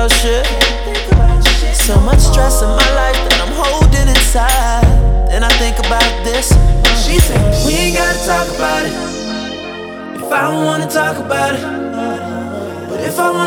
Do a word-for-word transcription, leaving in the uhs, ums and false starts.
about shit. So much stress in my life that I'm holding inside. Then I think about this. She said, we ain't gotta talk about it if I don't wanna talk about it. But if I wanna